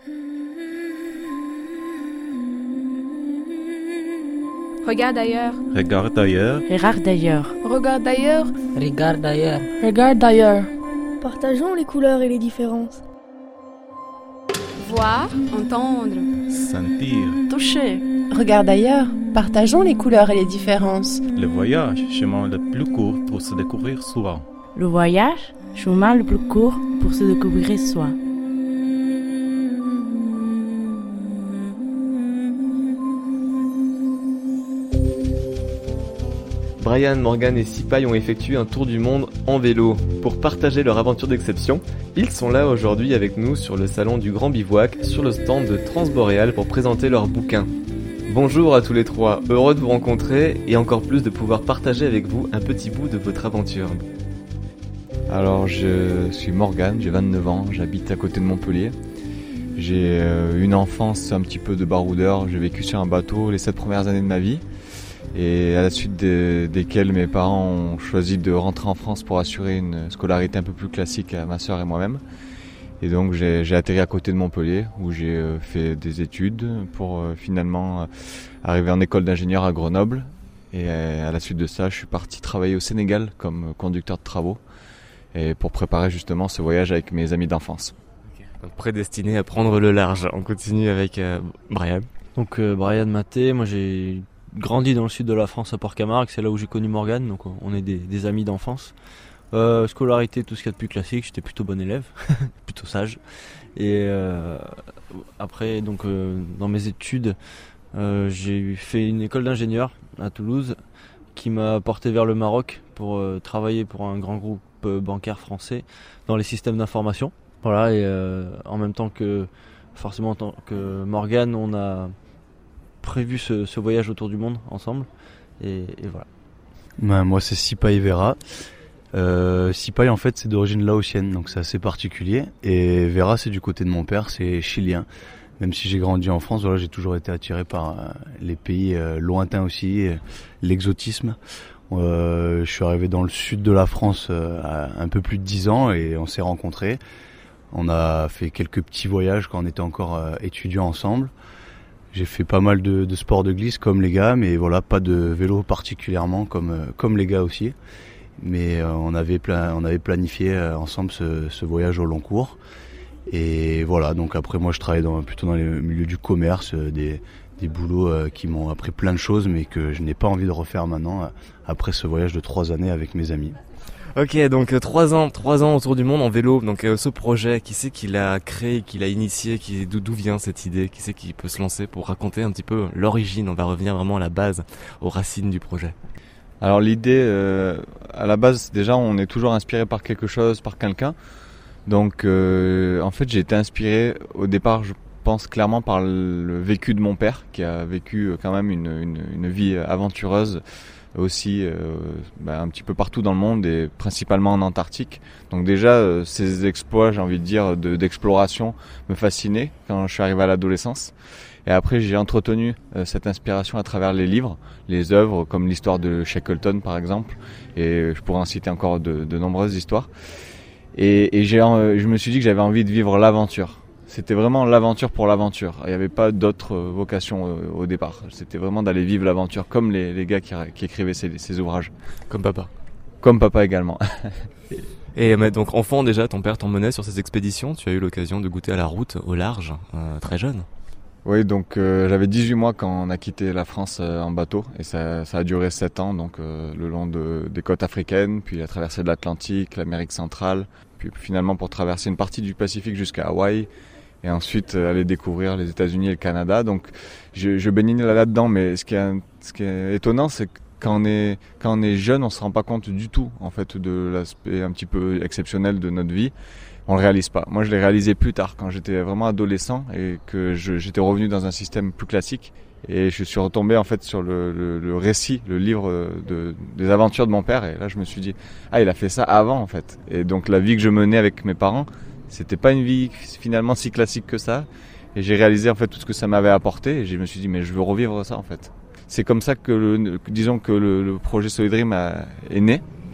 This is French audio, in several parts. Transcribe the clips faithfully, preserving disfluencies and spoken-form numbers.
Regarde ailleurs. Regarde ailleurs. Regarde ailleurs. Regarde ailleurs. Regarde ailleurs. Regarde ailleurs. Partageons les couleurs et les différences. Voir, entendre. Sentir. Toucher. Regarde ailleurs. Partageons les couleurs et les différences. Le voyage, chemin le plus court pour se découvrir soi. Le voyage, chemin le plus court pour se découvrir soi. Brian, Morgan et Sipaï ont effectué un tour du monde en vélo. Pour partager leur aventure d'exception, ils sont là aujourd'hui avec nous sur le salon du Grand Bivouac, sur le stand de Transboréal pour présenter leur bouquin. Bonjour à tous les trois, heureux de vous rencontrer et encore plus de pouvoir partager avec vous un petit bout de votre aventure. Alors je suis Morgan, j'ai vingt-neuf ans, j'habite à côté de Montpellier. J'ai une enfance un petit peu de baroudeur, j'ai vécu sur un bateau les sept premières années de ma vie. Et à la suite de, desquelles mes parents ont choisi de rentrer en France pour assurer une scolarité un peu plus classique à ma sœur et moi-même. Et donc j'ai, j'ai atterri à côté de Montpellier où j'ai fait des études pour finalement arriver en école d'ingénieur à Grenoble. Et à la suite de ça, je suis parti travailler au Sénégal comme conducteur de travaux et pour préparer justement ce voyage avec mes amis d'enfance. Okay. Donc prédestiné à prendre le large. On continue avec euh, Brian. Donc euh, Brian Maté, moi j'ai grandi dans le sud de la France à Port-Camargue, c'est là où j'ai connu Morgane, donc on est des, des amis d'enfance. Euh, scolarité, tout ce qu'il y a de plus classique, j'étais plutôt bon élève, plutôt sage. Et euh, après, donc euh, dans mes études, euh, j'ai fait une école d'ingénieur à Toulouse qui m'a porté vers le Maroc pour euh, travailler pour un grand groupe euh, bancaire français dans les systèmes d'information. Voilà, et euh, en même temps que forcément en tant que Morgane, on a prévu ce, ce voyage autour du monde ensemble et, et voilà. Ben, moi c'est Sipaï Vera. Euh, Sipaï en fait c'est d'origine laotienne donc c'est assez particulier et Vera c'est du côté de mon père, c'est chilien. Même si j'ai grandi en France, voilà, j'ai toujours été attiré par euh, les pays euh, lointains aussi, euh, l'exotisme. Euh, je suis arrivé dans le sud de la France euh, à un peu plus de dix ans et on s'est rencontrés. On a fait quelques petits voyages quand on était encore euh, étudiants ensemble. J'ai fait pas mal de, de sports de glisse comme les gars, mais voilà, pas de vélo particulièrement comme comme les gars aussi. Mais euh, on avait pla- on avait planifié euh, ensemble ce, ce voyage au long cours. Et voilà, donc après moi je travaille dans, plutôt dans le milieu du commerce, euh, des des boulots euh, qui m'ont appris plein de choses, mais que je n'ai pas envie de refaire maintenant euh, après ce voyage de trois années avec mes amis. Ok, donc trois ans, trois ans autour du monde en vélo. Donc euh, ce projet, qui c'est qui l'a créé, qui l'a initié, qui d'où, d'où vient cette idée, qui c'est qui peut se lancer pour raconter un petit peu l'origine. On va revenir vraiment à la base, aux racines du projet. Alors l'idée, euh, à la base, déjà, on est toujours inspiré par quelque chose, par quelqu'un. Donc, euh, en fait, j'ai été inspiré au départ, je pense clairement par le vécu de mon père, qui a vécu quand même une, une, une vie aventureuse. Aussi euh, bah, un petit peu partout dans le monde et principalement en Antarctique. Donc déjà euh, ces exploits, j'ai envie de dire, de, d'exploration me fascinaient quand je suis arrivé à l'adolescence. Et après j'ai entretenu euh, cette inspiration à travers les livres, les œuvres comme l'histoire de Shackleton par exemple, et je pourrais en citer encore de, de nombreuses histoires. Et, et j'ai, euh, je me suis dit que j'avais envie de vivre l'aventure. C'était vraiment l'aventure pour l'aventure. Il n'y avait pas d'autre vocation euh, au départ. C'était vraiment d'aller vivre l'aventure comme les, les gars qui, qui écrivaient ces, ces ouvrages. Comme papa. Comme papa également. Et mais donc enfant déjà, ton père t'emmenait sur ces expéditions. Tu as eu l'occasion de goûter à la route au large, euh, très jeune. Oui, donc euh, j'avais dix-huit mois quand on a quitté la France euh, en bateau. Et ça, ça a duré sept ans, donc euh, le long de, des côtes africaines, puis la traversée de l'Atlantique, l'Amérique centrale, puis finalement pour traverser une partie du Pacifique jusqu'à Hawaï. Et ensuite euh, aller découvrir les États-Unis et le Canada. Donc je, je baignais là-dedans, mais ce qui est, ce qui est étonnant, c'est que quand on est, quand on est jeune, on se rend pas compte du tout en fait de l'aspect un petit peu exceptionnel de notre vie. On le réalise pas. Moi, je l'ai réalisé plus tard, quand j'étais vraiment adolescent et que je, j'étais revenu dans un système plus classique. Et je suis retombé en fait sur le, le, le récit, le livre de, des aventures de mon père. Et là, je me suis dit, ah, il a fait ça avant en fait. Et donc la vie que je menais avec mes parents, c'était pas une vie finalement si classique que ça. Et j'ai réalisé en fait tout ce que ça m'avait apporté. Et je me suis dit, mais je veux revivre ça en fait. C'est comme ça que, le, disons que le, le projet Solid Dream a, est né.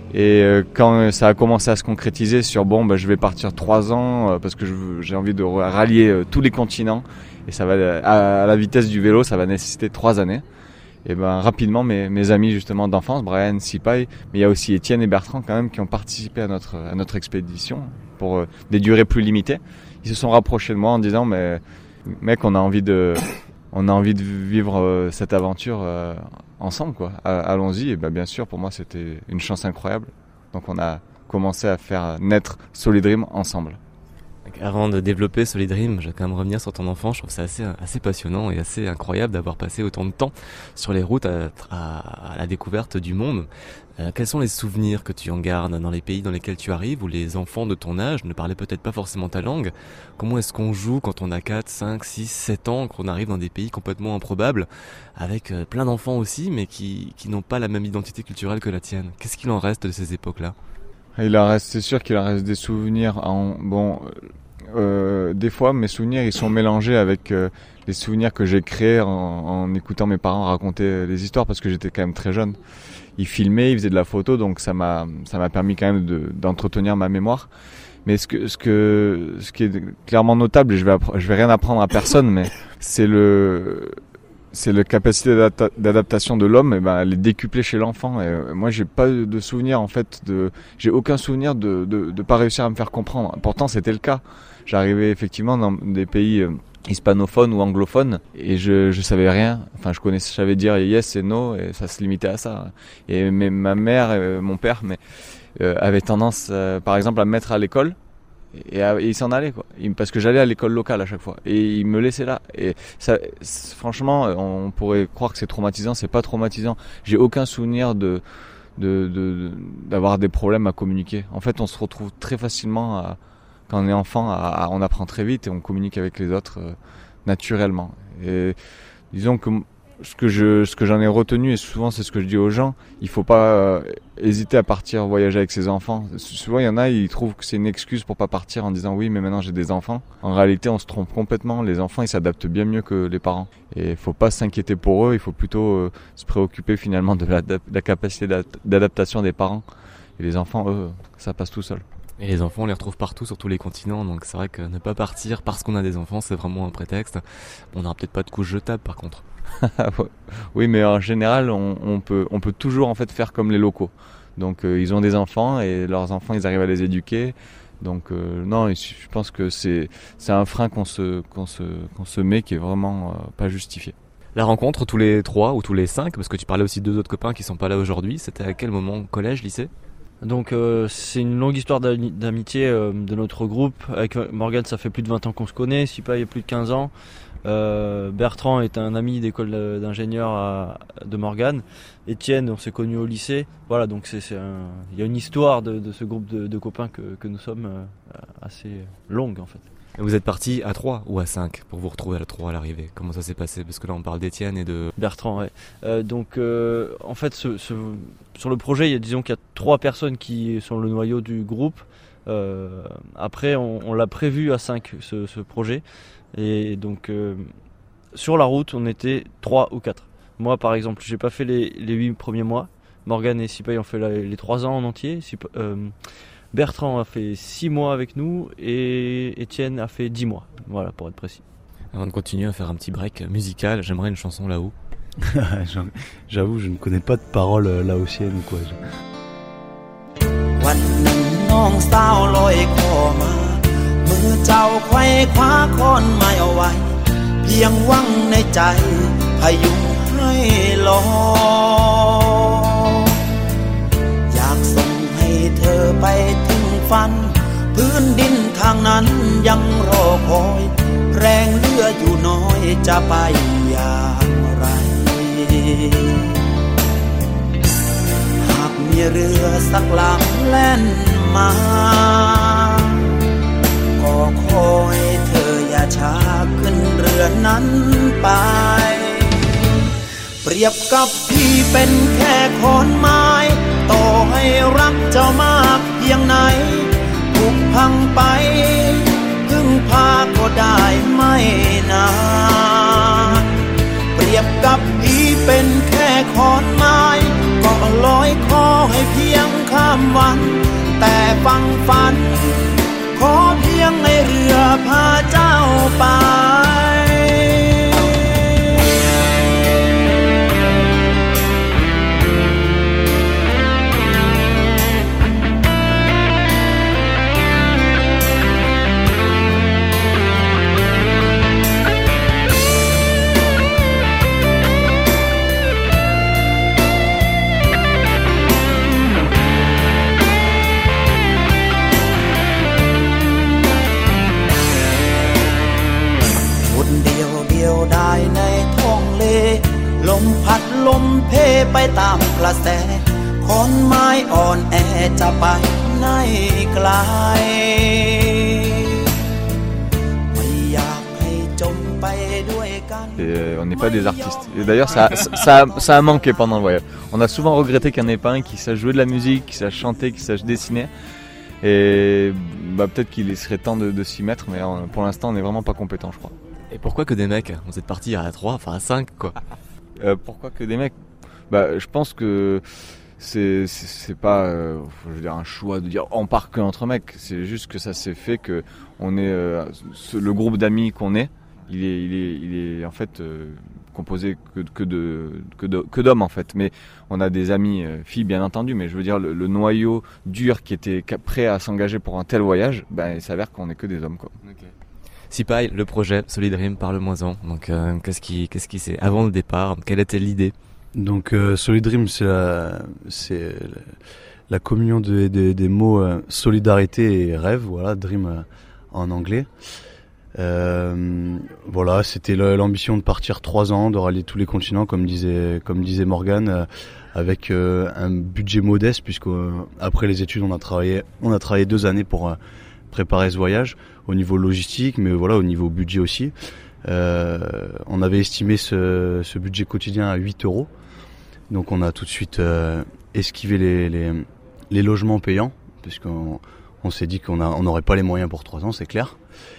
Et euh, quand ça a commencé à se concrétiser sur bon, bah, je vais partir trois ans euh, parce que je, j'ai envie de rallier euh, tous les continents et ça va à, à la vitesse du vélo, ça va nécessiter trois années. Et ben rapidement mes, mes amis justement d'enfance, Brian, Sipaï, mais il y a aussi Étienne et Bertrand quand même qui ont participé à notre à notre expédition pour euh, des durées plus limitées. Ils se sont rapprochés de moi en disant mais mec, on a envie de on a envie de vivre euh, cette aventure euh, ensemble quoi. Allons-y. Et ben bien sûr, pour moi c'était une chance incroyable. Donc on a commencé à faire naître Solid Dream ensemble. Avant de développer Solid Dream, je vais quand même revenir sur ton enfance. Je trouve ça assez, assez passionnant et assez incroyable d'avoir passé autant de temps sur les routes à, à, à la découverte du monde. Euh, quels sont les souvenirs que tu en gardes dans les pays dans lesquels tu arrives où les enfants de ton âge ne parlaient peut-être pas forcément ta langue? Comment est-ce qu'on joue quand on a quatre, cinq, six, sept ans, qu'on arrive dans des pays complètement improbables avec euh, plein d'enfants aussi mais qui, qui n'ont pas la même identité culturelle que la tienne? Qu'est-ce qu'il en reste de ces époques-là? Il en reste, c'est sûr qu'il en reste des souvenirs. En, bon, euh, des fois, mes souvenirs, ils sont mélangés avec euh, les souvenirs que j'ai créés en, en écoutant mes parents raconter les histoires parce que j'étais quand même très jeune. Ils filmaient, ils faisaient de la photo, donc ça m'a, ça m'a permis quand même de, d'entretenir ma mémoire. Mais ce que, ce que, ce qui est clairement notable, et je vais, je vais rien apprendre à personne, mais c'est le, c'est la capacité d'adapta- d'adaptation de l'homme, et ben elle est décuplée chez l'enfant. Et euh, moi, j'ai pas de souvenir en fait de, j'ai aucun souvenir de, de, de pas réussir à me faire comprendre. Pourtant, c'était le cas. J'arrivais effectivement dans des pays euh, hispanophones ou anglophones et je, je savais rien. Enfin, je connaissais, je savais dire yes et no et ça se limitait à ça. Et mais ma mère, et mon père, mais euh, avaient tendance, euh, par exemple, à me mettre à l'école. Et, à, et il s'en allait quoi, il, parce que j'allais à l'école locale à chaque fois et il me laissait là et ça, franchement on pourrait croire que c'est traumatisant, c'est pas traumatisant. J'ai aucun souvenir de, de, de d'avoir des problèmes à communiquer. En fait on se retrouve très facilement à, quand on est enfant à, à, on apprend très vite et on communique avec les autres euh, naturellement. Et disons que ce que je ce que j'en ai retenu, et souvent c'est ce que je dis aux gens, il faut pas euh, hésiter à partir voyager avec ses enfants. Souvent il y en a, ils trouvent que c'est une excuse pour pas partir en disant oui mais maintenant j'ai des enfants. En réalité on se trompe complètement, les enfants ils s'adaptent bien mieux que les parents. Et il faut pas s'inquiéter pour eux, il faut plutôt euh, se préoccuper finalement de la, de la capacité d'adaptation des parents. Et les enfants eux, ça passe tout seul. Et les enfants, on les retrouve partout sur tous les continents, donc c'est vrai que ne pas partir parce qu'on a des enfants, c'est vraiment un prétexte. On n'aura peut-être pas de couche jetable par contre. Oui, mais en général, on, on peut, on peut toujours en fait faire comme les locaux. Donc euh, ils ont des enfants et leurs enfants, ils arrivent à les éduquer. Donc euh, non, je pense que c'est, c'est un frein qu'on se, qu'on se, qu'on se met qui est vraiment euh, pas justifié. La rencontre tous les trois ou tous les cinq, parce que tu parlais aussi de deux autres copains qui sont pas là aujourd'hui, c'était à quel moment? Collège, lycée? Donc euh, c'est une longue histoire d'amitié euh, de notre groupe. Avec Morgane, ça fait plus de vingt ans qu'on se connaît, Sipa il y a plus de quinze ans. Euh, Bertrand est un ami d'école d'ingénieur à, de Morgane. Étienne, on s'est connus au lycée. Voilà, donc c'est, c'est un, il y a une histoire de, de ce groupe de, de copains que, que nous sommes euh, assez longue en fait. Vous êtes partis à trois ou à cinq pour vous retrouver à trois à l'arrivée? Comment ça s'est passé? Parce que là on parle d'Étienne et de Bertrand, ouais. Euh, donc euh, en fait ce, ce, sur le projet, il y a, disons qu'il y a trois personnes qui sont le noyau du groupe. Euh, après on, on l'a prévu à cinq ce, ce projet. Et donc euh, sur la route on était trois ou quatre. Moi par exemple j'ai pas fait les, les huit premiers mois. Morgane et Sipaï ont fait la, les trois ans en entier. Sipa, euh, Bertrand a fait six mois avec nous et Étienne a fait dix mois, voilà pour être précis. Avant de continuer à faire un petit break musical, j'aimerais une chanson là-haut. J'avoue, je ne connais pas de paroles laotiennes ou quoi. เธอไปถึงฝันพื้นดินทางนั้นยังรอคอยแรงเหลืออยู่น้อยจะไปอย่างไรหากมีเรือสักลำแล่นมาก็ขอให้เธออย่าช้าขึ้นเรือนั้นไปเปรียบกับพี่เป็นแค่ขอนไม้ต่อให้รักเจ้ามากเพียงไหนถูกพังไปพึ่งพาก็ได้ไม่นานเปรียบกับพี่เป็นแค่ขอนไม้ก็ลอยคอให้เพียงข้ามเรือพาเจ้าไปได้ในท้องเลลมพัดลมเพไปตามกระแสขอนไม้อ่อนแอจะไปไหนไกลไม่อยากให้จมไปด้วยกัน Et on n'est pas des artistes. Et d'ailleurs, ça, ça, ça a manqué pendant le voyage. On a souvent regretté qu'il n'y en ait pas un qui sache jouer de la musique, qui sache chanter, qui sache dessiner. Et bah, peut-être qu'il serait temps de, de s'y mettre, mais pour l'instant, on n'est vraiment pas compétent, je crois. Et pourquoi que des mecs? Vous êtes partis à trois, enfin à cinq quoi. euh, Pourquoi que des mecs? Bah, je pense que c'est, c'est, c'est pas euh, je veux dire, un choix de dire on part que entre mecs. C'est juste que ça s'est fait que on est euh, ce, le groupe d'amis qu'on est, il est, il est, il est en fait euh, composé que, que de que, de, que d'hommes en fait. Mais on a des amis euh, filles bien entendu, mais je veux dire le, le noyau dur qui était prêt à s'engager pour un tel voyage, ben il s'avère qu'on est que des hommes quoi. Okay. Sipaï, le projet Solid Dream, parle-moi-en. Donc, euh, qu'est-ce qui, qu'est-ce qui c'est avant le départ? Quelle était l'idée? Donc, euh, Solid Dream, c'est la, c'est la, la communion de, de, des mots euh, solidarité et rêve. Voilà, Dream euh, en anglais. Euh, voilà, c'était l'ambition de partir trois ans, de rallier tous les continents, comme disait, comme disait Morgane, euh, avec euh, un budget modeste, puisque euh, après les études, on a travaillé, on a travaillé deux années pour euh, préparer ce voyage au niveau logistique, mais voilà, au niveau budget aussi. Euh, on avait estimé ce, ce budget quotidien à huit euros. Donc on a tout de suite euh, esquivé les, les, les logements payants, puisqu'on on s'est dit qu'on n'aurait pas les moyens pour trois ans, c'est clair.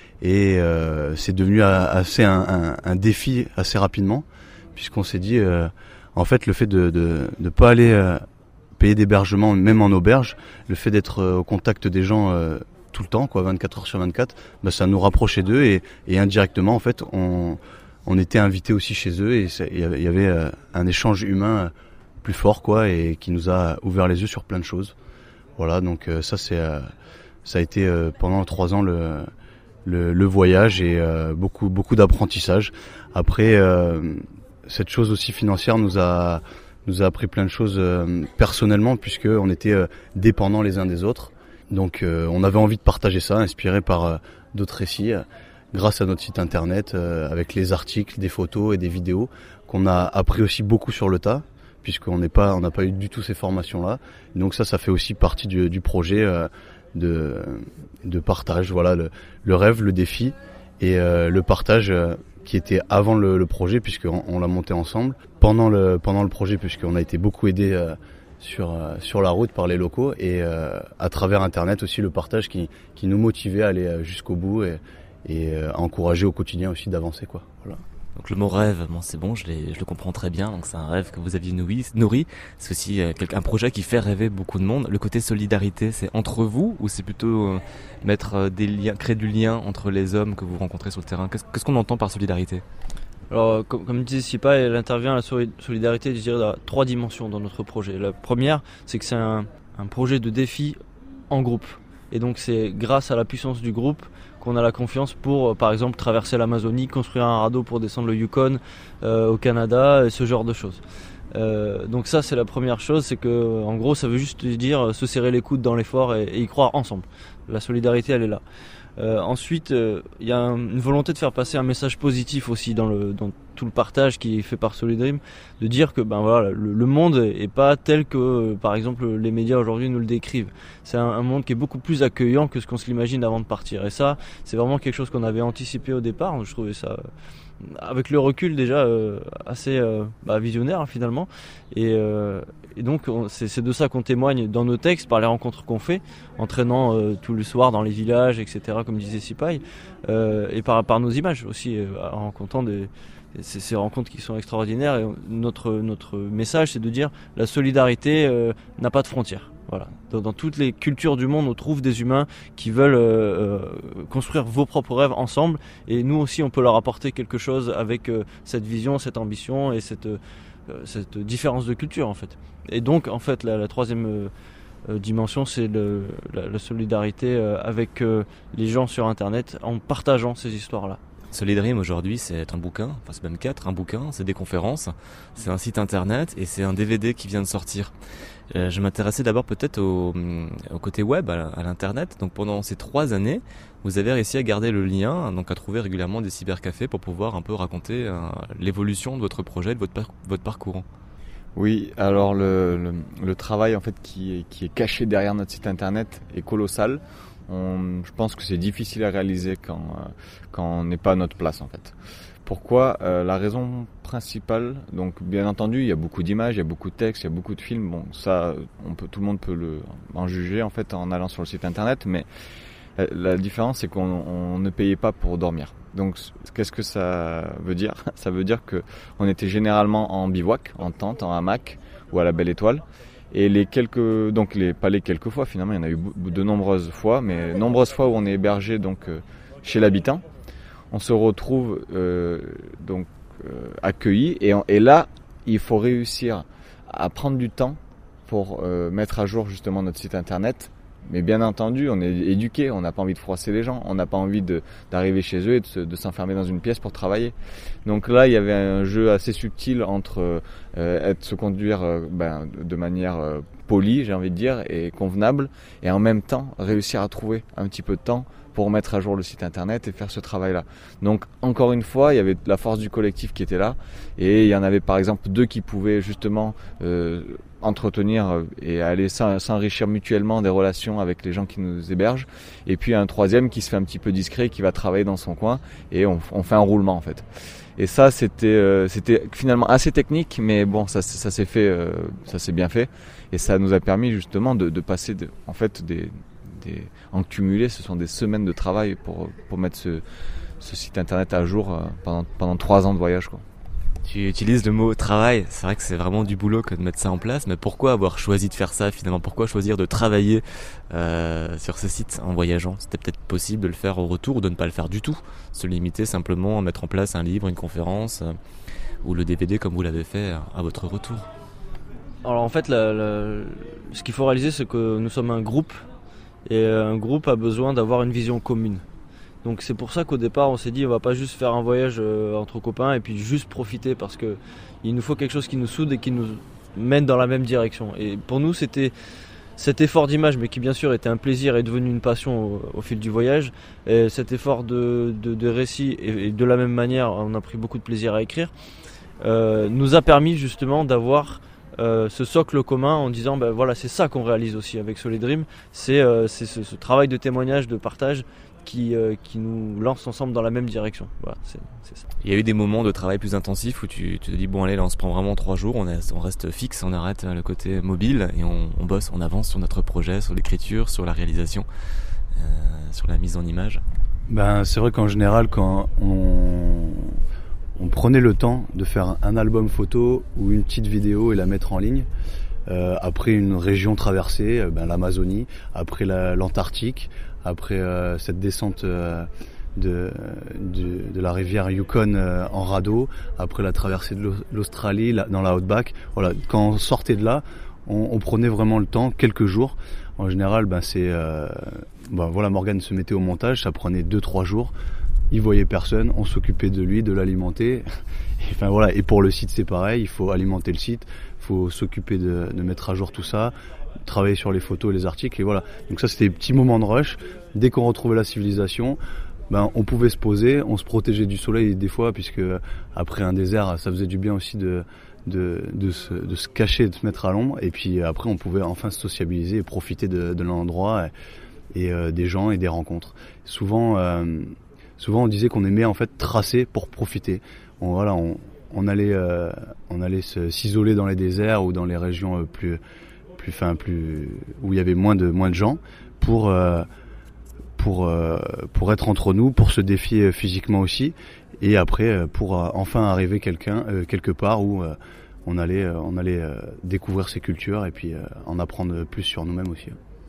Et euh, c'est devenu assez un, un, un défi assez rapidement, puisqu'on s'est dit, euh, en fait, le fait de de, de pas aller euh, payer d'hébergement, même en auberge, le fait d'être euh, au contact des gens euh, tout le temps, quoi, vingt-quatre heures sur vingt-quatre, bah, ça nous rapprochait d'eux et, et indirectement, en fait, on, on était invités aussi chez eux et il y avait euh, un échange humain plus fort, quoi, et qui nous a ouvert les yeux sur plein de choses. Voilà, donc euh, ça, c'est, euh, ça a été euh, pendant trois ans le, le, le voyage et euh, beaucoup, beaucoup d'apprentissage. Après, euh, cette chose aussi financière nous a, nous a appris plein de choses euh, personnellement, puisque on était euh, dépendants les uns des autres. Donc euh, on avait envie de partager ça, inspiré par euh, d'autres récits, euh, grâce à notre site internet, euh, avec les articles, des photos et des vidéos, qu'on a appris aussi beaucoup sur le tas, puisqu'on n'est pas, on n'a pas eu du tout ces formations-là. Donc ça, ça fait aussi partie du, du projet euh, de, de partage. Voilà, le, le rêve, le défi et euh, le partage euh, qui était avant le, le projet, puisqu'on on l'a monté ensemble. Pendant le, pendant le projet, puisqu'on a été beaucoup aidés euh, sur euh, sur la route par les locaux et euh, à travers internet aussi, le partage qui qui nous motivait à aller jusqu'au bout et et euh, à encourager au quotidien aussi d'avancer, quoi. Voilà. Donc le mot rêve, bon c'est bon, je, je le comprends très bien. Donc c'est un rêve que vous aviez nourri. nourri. C'est aussi euh, un projet qui fait rêver beaucoup de monde. Le côté solidarité, c'est entre vous ou c'est plutôt euh, mettre euh, des liens, créer du lien entre les hommes que vous rencontrez sur le terrain? Qu'est-ce, qu'est-ce qu'on entend par solidarité? Alors, comme, comme disait Sipa, elle intervient à la solidarité, je dirais, à trois dimensions dans notre projet. La première, c'est que c'est un, un projet de défi en groupe. Et donc, c'est grâce à la puissance du groupe qu'on a la confiance pour, par exemple, traverser l'Amazonie, construire un radeau pour descendre le Yukon euh, au Canada, et ce genre de choses. Euh, donc ça, c'est la première chose, c'est que, en gros, ça veut juste dire se serrer les coudes dans l'effort et, et y croire ensemble. La solidarité, elle est là. Euh, ensuite, il euh, y a un, une volonté de faire passer un message positif aussi dans, le, dans tout le partage qui est fait par Solid Dream, de dire que ben voilà, le, le monde est pas tel que, euh, par exemple, les médias aujourd'hui nous le décrivent. C'est un, un monde qui est beaucoup plus accueillant que ce qu'on se l'imagine avant de partir. Et ça, c'est vraiment quelque chose qu'on avait anticipé au départ. Donc, je trouvais ça, avec le recul déjà, euh, assez euh, bah, visionnaire hein, finalement. Et, euh, et donc, on, c'est, c'est de ça qu'on témoigne dans nos textes, par les rencontres qu'on fait, entraînant euh, tout le soir dans les villages, et cetera, comme disait Sipaï, euh, et par, par nos images aussi, euh, en rencontrant des, ces, ces rencontres qui sont extraordinaires. Et notre, notre message, c'est de dire la solidarité euh, n'a pas de frontières. Voilà. Dans, dans toutes les cultures du monde, on trouve des humains qui veulent euh, euh, construire vos propres rêves ensemble. Et nous aussi, on peut leur apporter quelque chose avec euh, cette vision, cette ambition et cette, euh, cette différence de culture, en fait. Et donc, en fait, la, la troisième euh, euh, dimension, c'est le, la, la solidarité euh, avec euh, les gens sur Internet en partageant ces histoires-là. Solidream aujourd'hui, c'est un bouquin, enfin c'est même quatre, un bouquin, c'est des conférences, c'est un site internet et c'est un D V D qui vient de sortir. Euh, je m'intéressais d'abord peut-être au, au côté web, à, à l'internet. Donc pendant ces trois années, vous avez réussi à garder le lien, donc à trouver régulièrement des cybercafés pour pouvoir un peu raconter euh, l'évolution de votre projet, de votre, par- votre parcours. Oui, alors le, le, le travail en fait qui est, qui est caché derrière notre site internet est colossal. On, je pense que c'est difficile à réaliser quand, euh, quand on n'est pas à notre place en fait. Pourquoi ? euh, La raison principale, donc bien entendu, il y a beaucoup d'images, il y a beaucoup de textes, il y a beaucoup de films. Bon, ça, on peut, tout le monde peut le, en juger en fait en allant sur le site internet, mais la, la différence c'est qu'on on ne payait pas pour dormir. Donc, qu'est-ce que ça veut dire ? Ça veut dire que on était généralement en bivouac, en tente, en hamac ou à la Belle Étoile. Et les quelques, donc les, pas les quelques fois finalement, il y en a eu de nombreuses fois, mais nombreuses fois où on est hébergé donc euh, chez l'habitant, on se retrouve euh, donc euh, accueilli et, et là il faut réussir à prendre du temps pour euh, mettre à jour justement notre site internet. Mais bien entendu, on est éduqué, on n'a pas envie de froisser les gens, on n'a pas envie de, d'arriver chez eux et de, se, de s'enfermer dans une pièce pour travailler. Donc là, il y avait un jeu assez subtil entre euh, être, se conduire euh, ben, de manière euh, polie, j'ai envie de dire, et convenable, et en même temps réussir à trouver un petit peu de temps pour mettre à jour le site internet et faire ce travail-là. Donc encore une fois, il y avait la force du collectif qui était là, et il y en avait par exemple deux qui pouvaient justement euh, entretenir et aller s'enrichir mutuellement des relations avec les gens qui nous hébergent, et puis un troisième qui se fait un petit peu discret, qui va travailler dans son coin, et on, on fait un roulement en fait. Et ça, c'était, euh, c'était finalement assez technique, mais bon, ça, ça s'est fait, euh, ça s'est bien fait, et ça nous a permis justement de, de passer, de, en fait, des, des, en cumulé, ce sont des semaines de travail pour pour mettre ce, ce site internet à jour euh, pendant pendant trois ans de voyage, quoi. Tu utilises le mot travail, c'est vrai que c'est vraiment du boulot que de mettre ça en place, mais pourquoi avoir choisi de faire ça finalement ? Pourquoi choisir de travailler euh, sur ce site en voyageant ? C'était peut-être possible de le faire au retour ou de ne pas le faire du tout, se limiter simplement à mettre en place un livre, une conférence euh, ou le D V D comme vous l'avez fait à votre retour. Alors en fait, la, la, ce qu'il faut réaliser, c'est que nous sommes un groupe et un groupe a besoin d'avoir une vision commune. Donc c'est pour ça qu'au départ on s'est dit on va pas juste faire un voyage euh, entre copains et puis juste profiter, parce que il nous faut quelque chose qui nous soude et qui nous mène dans la même direction. Et pour nous c'était cet effort d'image, mais qui bien sûr était un plaisir, est devenu une passion au, au fil du voyage. Et cet effort de, de, de récit et, et de la même manière on a pris beaucoup de plaisir à écrire, euh, nous a permis justement d'avoir Euh, ce socle commun en disant ben voilà, c'est ça qu'on réalise aussi avec Solidream, c'est, euh, c'est ce, ce travail de témoignage, de partage qui, euh, qui nous lance ensemble dans la même direction. Voilà, c'est, c'est ça. Il y a eu des moments de travail plus intensifs où tu, tu te dis bon allez là on se prend vraiment trois jours, on, est, on reste fixe, on arrête le côté mobile et on, on bosse, on avance sur notre projet, sur l'écriture, sur la réalisation, euh, sur la mise en image. Ben c'est vrai qu'en général quand on on prenait le temps de faire un album photo ou une petite vidéo et la mettre en ligne. Euh, après une région traversée, ben, l'Amazonie, après la, l'Antarctique, après euh, cette descente euh, de, de, de la rivière Yukon euh, en radeau, après la traversée de l'Australie la, dans la Outback. Voilà, quand on sortait de là, on, on prenait vraiment le temps, quelques jours. En général, ben, c'est, euh, ben, voilà, Morgane se mettait au montage, ça prenait deux trois jours. Il voyait personne, on s'occupait de lui, de l'alimenter. Et, enfin voilà. Et pour le site c'est pareil, il faut alimenter le site, il faut s'occuper de, de mettre à jour tout ça, travailler sur les photos et les articles, et voilà. Donc ça c'était des petits moments de rush. Dès qu'on retrouvait la civilisation, ben on pouvait se poser, on se protégeait du soleil des fois, puisque après un désert, ça faisait du bien aussi de de de se, de se cacher, de se mettre à l'ombre. Et puis après on pouvait enfin se sociabiliser et profiter de, de l'endroit et, et euh, des gens et des rencontres. Souvent euh, Souvent, on disait qu'on aimait en fait tracer pour profiter. On, voilà, on, on allait, euh, on allait se, s'isoler dans les déserts ou dans les régions plus, plus, fin, plus, où il y avait moins de, moins de gens, pour, euh, pour, euh, pour être entre nous, pour se défier physiquement aussi, et après pour euh, enfin arriver quelqu'un, euh, quelque part où, euh, on allait, euh, on allait euh, découvrir ces cultures et puis euh, en apprendre plus sur nous-mêmes aussi.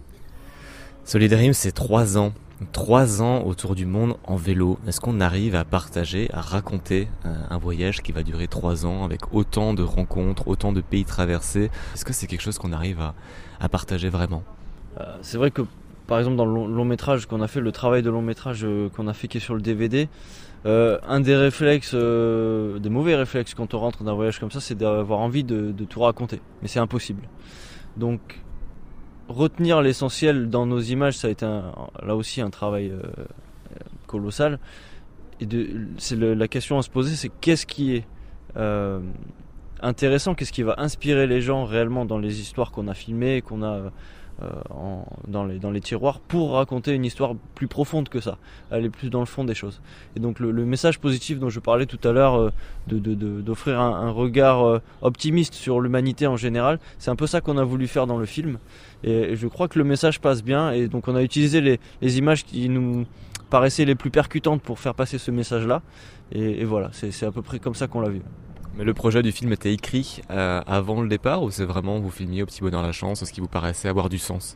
Solid Dream, c'est trois ans. Trois ans autour du monde en vélo. Est-ce qu'on arrive à partager, à raconter euh, un voyage qui va durer trois ans avec autant de rencontres, autant de pays traversés? Est-ce que c'est quelque chose qu'on arrive à, à partager vraiment? euh, C'est vrai que par exemple dans le long, long métrage qu'on a fait, le travail de long métrage euh, qu'on a fait qui est sur le D V D, euh, un des réflexes, euh, des mauvais réflexes quand on rentre d'un voyage comme ça, c'est d'avoir envie de, de tout raconter. Mais c'est impossible. Donc retenir l'essentiel dans nos images, ça a été un, là aussi un travail euh, colossal. Et de, c'est le, la question à se poser, c'est qu'est-ce qui est euh, intéressant, qu'est-ce qui va inspirer les gens réellement dans les histoires qu'on a filmées, qu'on a euh, en, dans, les, dans les tiroirs, pour raconter une histoire plus profonde que ça, aller plus dans le fond des choses. Et donc le, le message positif dont je parlais tout à l'heure, euh, de, de, de, d'offrir un, un regard euh, optimiste sur l'humanité en général, c'est un peu ça qu'on a voulu faire dans le film. Et je crois que le message passe bien, et donc on a utilisé les, les images qui nous paraissaient les plus percutantes pour faire passer ce message-là. Et, et voilà, c'est, c'est à peu près comme ça qu'on l'a vu. Mais le projet du film était écrit euh, avant le départ, ou c'est vraiment vous filmiez au petit bonheur la chance, ce qui vous paraissait avoir du sens?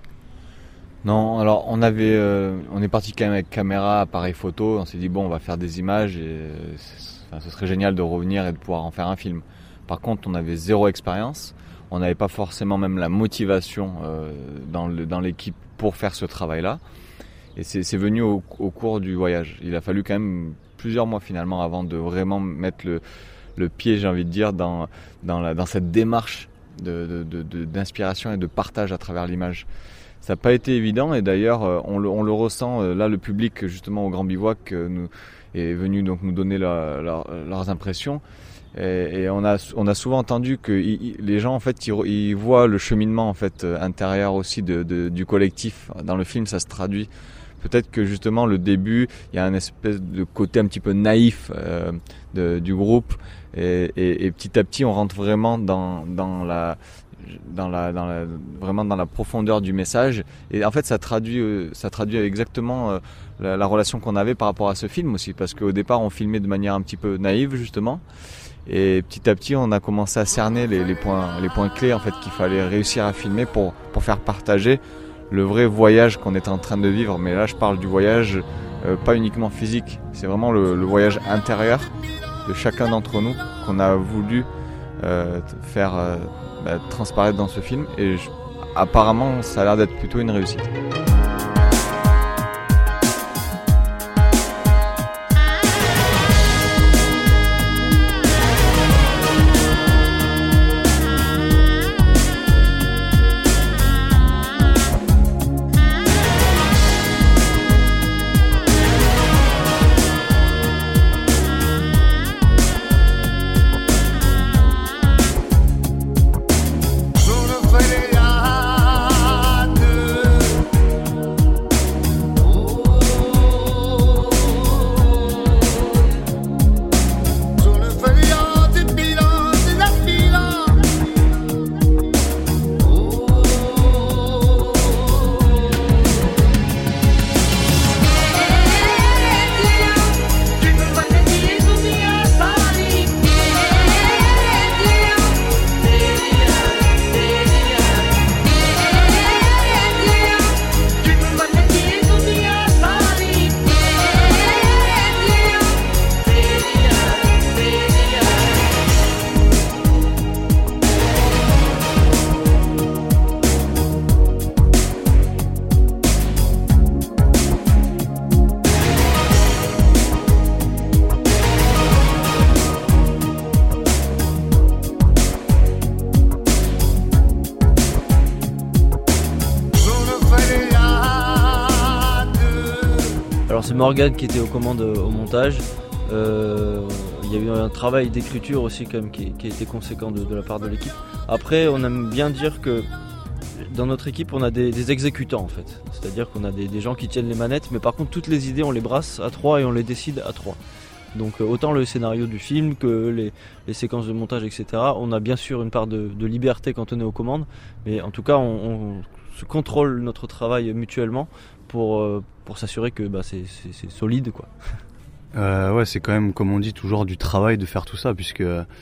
Non, alors on avait, euh, on est parti quand même avec caméra, appareil photo. On s'est dit bon, on va faire des images et enfin, ce serait génial de revenir et de pouvoir en faire un film. Par contre, on avait zéro expérience. On n'avait pas forcément même la motivation euh, dans, le, dans l'équipe pour faire ce travail-là. Et c'est, c'est venu au, au cours du voyage. Il a fallu quand même plusieurs mois finalement avant de vraiment mettre le, le pied, j'ai envie de dire, dans, dans, la, dans cette démarche de, de, de, de, d'inspiration et de partage à travers l'image. Ça n'a pas été évident, et d'ailleurs on le, on le ressent. Là, le public justement au Grand Bivouac nous, est venu donc nous donner la, la, leurs impressions. Et, et on a on a souvent entendu que y, les gens en fait ils, ils voient le cheminement en fait intérieur aussi de, de du collectif. Dans le film, ça se traduit. Peut-être que justement le début, il y a un espèce de côté un petit peu naïf euh, de, du groupe, et, et, et petit à petit on rentre vraiment dans dans la dans la dans la vraiment dans la profondeur du message. Et en fait ça traduit euh, ça traduit exactement euh, la, la relation qu'on avait par rapport à ce film aussi, parce qu'au départ on filmait de manière un petit peu naïve justement. Et petit à petit, on a commencé à cerner les, les points, les points clés en fait qu'il fallait réussir à filmer pour pour faire partager le vrai voyage qu'on est en train de vivre. Mais là, je parle du voyage euh, pas uniquement physique, c'est vraiment le, le voyage intérieur de chacun d'entre nous qu'on a voulu euh, faire euh, bah, transparaître dans ce film. Et je, apparemment, ça a l'air d'être plutôt une réussite. Alors c'est Morgane qui était aux commandes au montage. Euh, il y a eu un travail d'écriture aussi quand même qui, qui a été conséquent de, de la part de l'équipe. Après, on aime bien dire que dans notre équipe, on a des, des exécutants en fait. C'est-à-dire qu'on a des, des gens qui tiennent les manettes, mais par contre toutes les idées on les brasse à trois et on les décide à trois. Donc autant le scénario du film que les, les séquences de montage, et cetera. On a bien sûr une part de, de liberté quand on est aux commandes, mais en tout cas on, on se contrôle notre travail mutuellement pour, pour s'assurer que bah, c'est, c'est, c'est solide, quoi. Euh, ouais, c'est quand même, comme on dit, toujours du travail de faire tout ça, puisque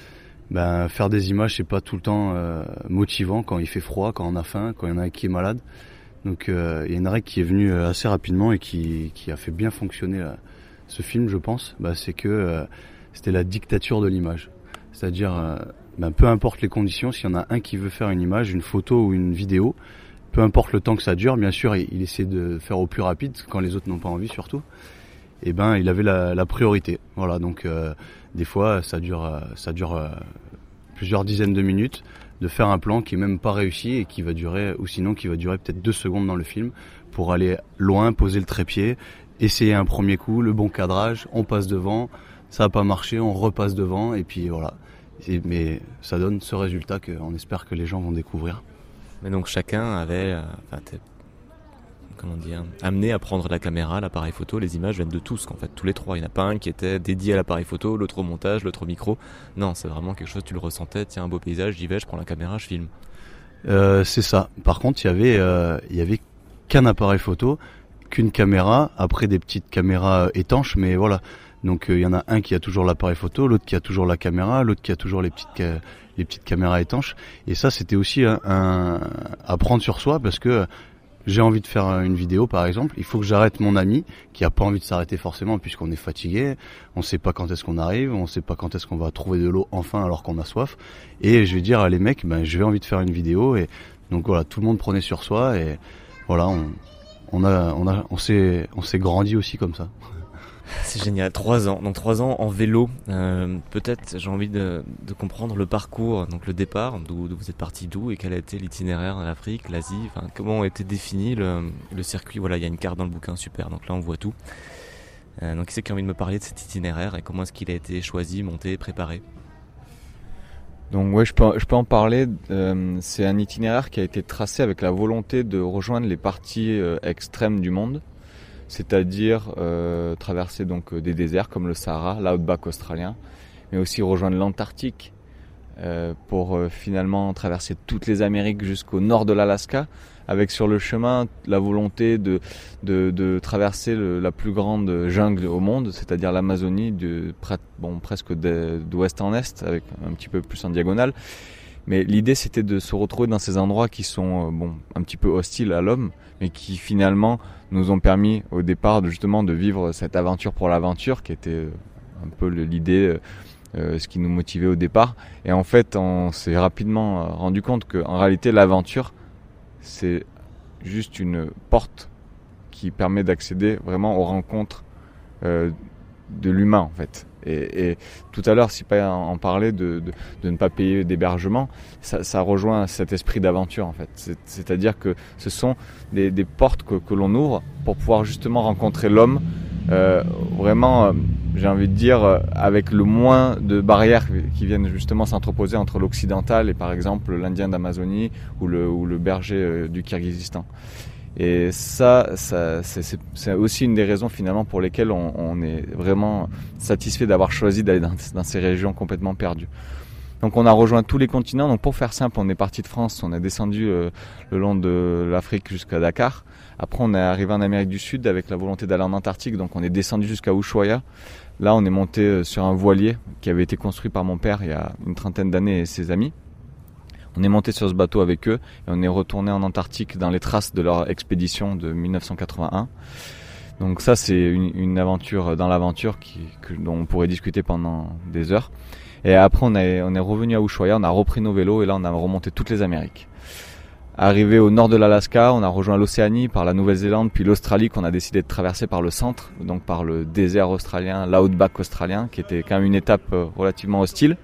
Ben, faire des images, c'est pas tout le temps euh, motivant quand il fait froid, quand on a faim, quand il y en a un qui est malade. Donc euh, il y a une règle qui est venue assez rapidement et qui, qui a fait bien fonctionner euh, ce film, je pense. Ben, c'est que euh, c'était la dictature de l'image. C'est-à-dire, euh, ben, peu importe les conditions, s'il y en a un qui veut faire une image, une photo ou une vidéo, peu importe le temps que ça dure, bien sûr, il, il essaie de faire au plus rapide, quand les autres n'ont pas envie surtout. Et ben, il avait la, la priorité. Voilà, donc euh, des fois, ça dure, euh, ça dure euh, plusieurs dizaines de minutes de faire un plan qui est même pas réussi et qui va durer, ou sinon qui va durer peut-être deux secondes dans le film pour aller loin, poser le trépied, essayer un premier coup, le bon cadrage, on passe devant, ça n'a pas marché, on repasse devant et puis voilà. Et, mais ça donne ce résultat qu'on espère que les gens vont découvrir. Mais donc chacun avait, euh, enfin, comment dire, amené à prendre la caméra, l'appareil photo. Les images viennent de tous, en fait, tous les trois. Il n'y en a pas un qui était dédié à l'appareil photo, l'autre au montage, l'autre au micro. Non, c'est vraiment quelque chose, tu le ressentais, tiens, un beau paysage, j'y vais, je prends la caméra, je filme. Euh, c'est ça. Par contre, il y avait, euh, il y avait qu'un appareil photo, qu'une caméra, après des petites caméras étanches, mais voilà. Donc il euh, y en a un qui a toujours l'appareil photo, l'autre qui a toujours la caméra, l'autre qui a toujours les petites ca- les petites caméras étanches. Et ça, c'était aussi un, un à prendre sur soi parce que j'ai envie de faire une vidéo, par exemple, il faut que j'arrête mon ami qui a pas envie de s'arrêter forcément puisqu'on est fatigué, on sait pas quand est-ce qu'on arrive, on sait pas quand est-ce qu'on va trouver de l'eau enfin alors qu'on a soif. Et je vais dire à les mecs, ben j'ai envie de faire une vidéo et donc voilà, tout le monde prenait sur soi et voilà, on on a on a on s'est on s'est grandi aussi comme ça. C'est génial, trois ans, donc trois ans en vélo. Euh, peut-être j'ai envie de, de comprendre le parcours, donc le départ, d'où, d'où vous êtes parti, d'où et quel a été l'itinéraire en Afrique, l'Asie, enfin comment a été défini le, le circuit. Voilà, il y a une carte dans le bouquin, super, donc là on voit tout. Euh, donc qui c'est qui a envie de me parler de cet itinéraire et comment est-ce qu'il a été choisi, monté, préparé? Donc ouais, je peux, je peux en parler. Euh, c'est un itinéraire qui a été tracé avec la volonté de rejoindre les parties euh, extrêmes du monde. C'est-à-dire euh, traverser donc des déserts comme le Sahara, l'outback australien, mais aussi rejoindre l'Antarctique euh, pour euh, finalement traverser toutes les Amériques jusqu'au nord de l'Alaska, avec sur le chemin la volonté de, de, de traverser le, la plus grande jungle au monde, c'est-à-dire l'Amazonie, de, bon, presque de, d'ouest en est, avec un petit peu plus en diagonale. Mais l'idée, c'était de se retrouver dans ces endroits qui sont euh, bon, un petit peu hostiles à l'homme, mais qui finalement nous ont permis au départ de, justement de vivre cette aventure pour l'aventure, qui était un peu l'idée, euh, ce qui nous motivait au départ. Et en fait, on s'est rapidement rendu compte qu'en réalité, l'aventure, c'est juste une porte qui permet d'accéder vraiment aux rencontres euh, de l'humain, en fait. Et, et tout à l'heure, si pas en parlait de, de, de ne pas payer d'hébergement, ça, ça rejoint cet esprit d'aventure en fait. C'est, c'est-à-dire que ce sont des, des portes que, que l'on ouvre pour pouvoir justement rencontrer l'homme, euh, vraiment, euh, j'ai envie de dire, euh, avec le moins de barrières qui viennent justement s'entreposer entre l'occidental et par exemple l'Indien d'Amazonie ou le, ou le berger euh, du Kirghizistan. Et ça, ça c'est, c'est, c'est aussi une des raisons finalement pour lesquelles on, on est vraiment satisfait d'avoir choisi d'aller dans, dans ces régions complètement perdues. Donc on a rejoint tous les continents. Donc pour faire simple, on est parti de France, on a descendu euh, le long de l'Afrique jusqu'à Dakar. Après on est arrivé en Amérique du Sud avec la volonté d'aller en Antarctique, donc on est descendu jusqu'à Ushuaia. Là on est monté sur un voilier qui avait été construit par mon père il y a une trentaine d'années et ses amis. On est monté sur ce bateau avec eux et on est retourné en Antarctique dans les traces de leur expédition de dix-neuf cent quatre-vingt-un. Donc ça, c'est une, une aventure dans l'aventure qui, que, dont on pourrait discuter pendant des heures. Et après, on est, on est revenu à Ushuaia, on a repris nos vélos et là, on a remonté toutes les Amériques. Arrivé au nord de l'Alaska, on a rejoint l'Océanie par la Nouvelle-Zélande, puis l'Australie qu'on a décidé de traverser par le centre, donc par le désert australien, l'outback australien, qui était quand même une étape relativement hostile.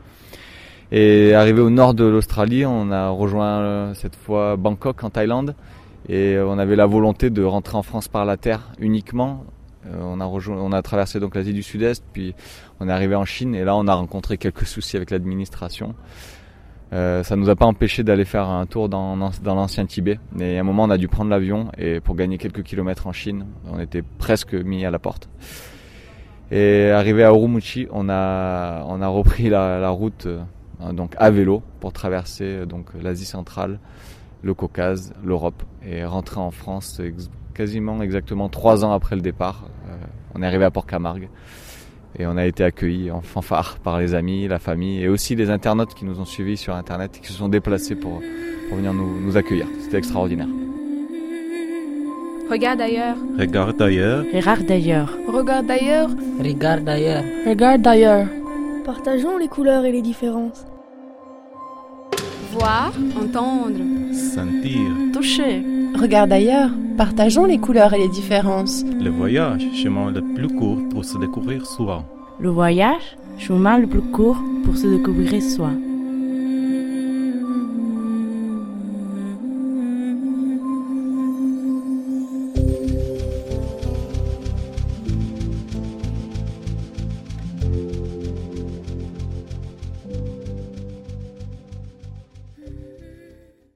Et arrivé au nord de l'Australie, on a rejoint euh, cette fois Bangkok en Thaïlande et on avait la volonté de rentrer en France par la terre uniquement. Euh, on a rejoint, on a traversé donc l'Asie du Sud-Est, puis on est arrivé en Chine et là on a rencontré quelques soucis avec l'administration. Euh, ça nous a pas empêché d'aller faire un tour dans, dans l'ancien Tibet. Et à un moment on a dû prendre l'avion et pour gagner quelques kilomètres en Chine, on était presque mis à la porte. Et arrivé à Urumqi, on a on a repris la, la route. Euh, donc à vélo pour traverser donc l'Asie centrale, le Caucase, l'Europe et rentrer en France ex- quasiment exactement trois ans après le départ. Euh, on est arrivé à Port-Camargue Et on a été accueillis en fanfare par les amis, la famille et aussi les internautes qui nous ont suivis sur internet et qui se sont déplacés pour, pour venir nous, nous accueillir. C'était extraordinaire. Regarde ailleurs. Regarde ailleurs. Regarde d'ailleurs. Regarde ailleurs. Regarde d'ailleurs. Regarde d'ailleurs. Partageons les couleurs et les différences. Voir, entendre. Sentir. Toucher. Regarde ailleurs. Partageons les couleurs et les différences. Le voyage, chemin le plus court pour se découvrir soi. Le voyage, chemin le plus court pour se découvrir soi.